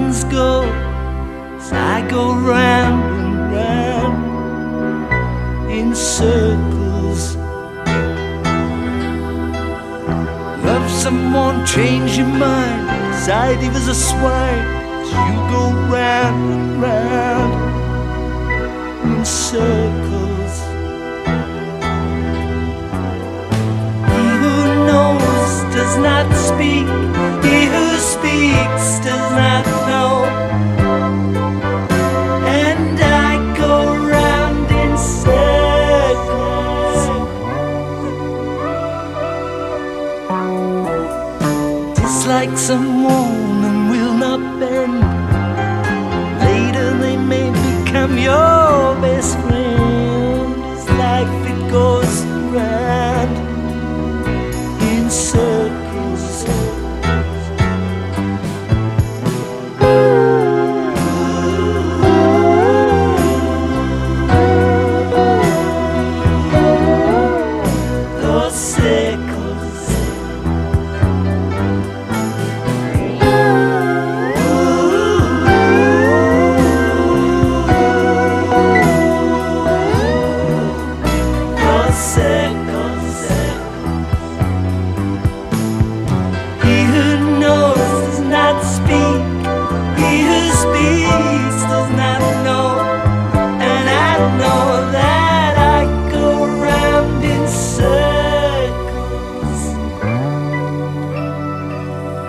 hands go as I go round and round in circles. Love someone, change your mind, decide he was a swine as you go round and round in circles. He who knows does not speak, he who speaks does not know. And I go round in circles. Dislikes someone and will not bend. Later they may become yours.